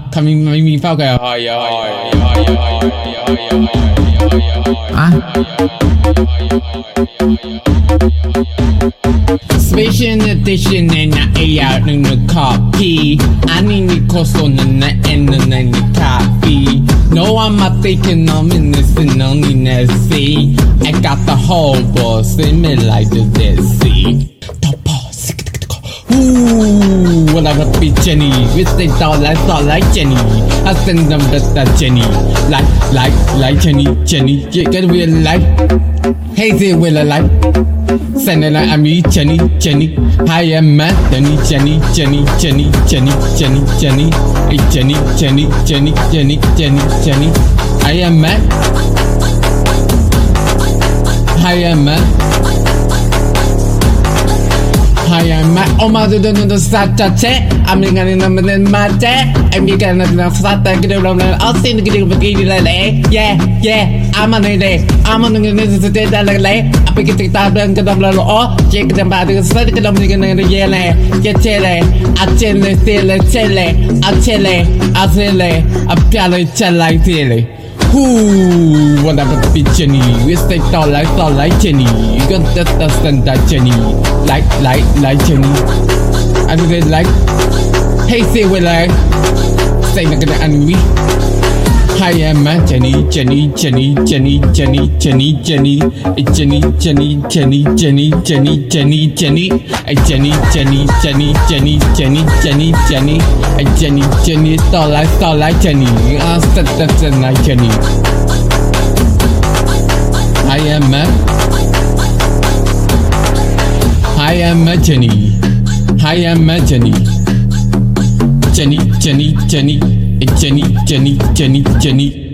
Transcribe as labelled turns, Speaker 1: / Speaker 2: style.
Speaker 1: coming me fuck Special edition and I out in the copy. I need the cost on the end and then the copy. No, I'm not taking on this and only see. I got the whole boss in me like the Dead Sea. Ooh, what I would be Jenny. With they thought like Jenny. I send them that Jenny. Like Jenny. You get real life. Hey, they will alive. Send it like me, Jenny. I am mad, Jenny. Hey, Jenny. I am mad. I am mad. Oh my God, no Saturday. I'm in my day. I'm going to Saturday. I'll see the video of the yeah. I'm on it. I'm on the day that I pick it up and get up all. Check them by the sweat. Get up in the yellow. Get chile. I tell it. Ooh, what about be Jenny? We stay tall like Jenny. You got that stand that Jenny. Like Jenny. I do it like. Hey, say we like. Say not gonna enemy. I am Jenny. Jenny, Starlight Jenny. That's like Jenny. I am Jenny. Jenny.